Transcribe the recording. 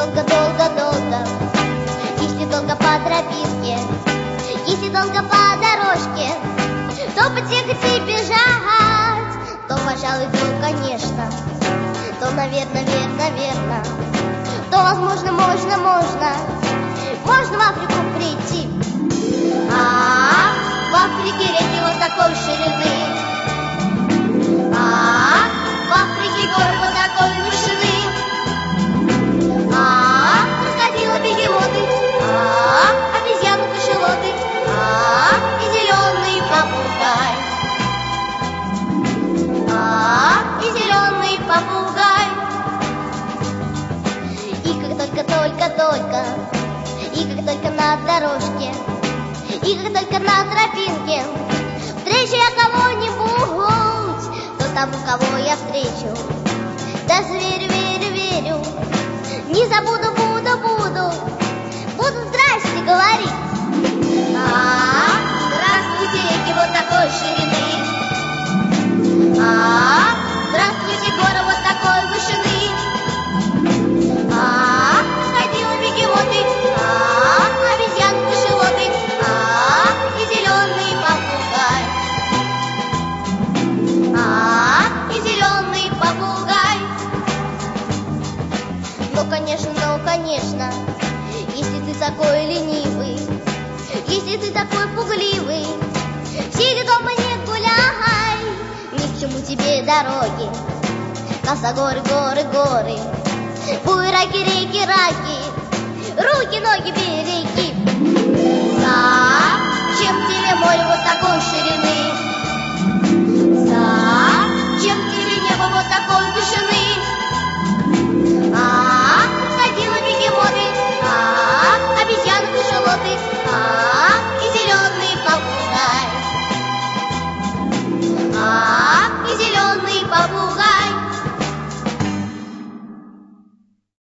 долго-долго-долго, если долго по тропинке, если долго по дорожке, то потихать и бежать, то, пожалуй, то, конечно, то, наверное, верно, то, возможно, можно в Африку прийти. В Африке реки вот такой ширины, в Африке горы вот такой вышины, крокодилы, бегемоты, обезьяны, кашалоты, и зеленый попугай, и зеленый попугай. И как только, и как только на дорожке, и как только на тропинке встречу я кого-нибудь, то тому, кого я встречу, да верю, не забуду, буду здрасте говорить. Здравствуйте, реки вот такой ширины, здравствуйте, горы вот такой вышины, крокодилы, бегемоты, обезьяны, кашалоты, и зеленый попугай, и зеленый попугай. Ну, конечно, если ты такой ленивый, если ты такой пугливый, сиди дома, не гуляй, ни к чему тебе дороги, коса, горы, буераки, реки, руки, ноги береги. Зачем тебе море вот такой ширины?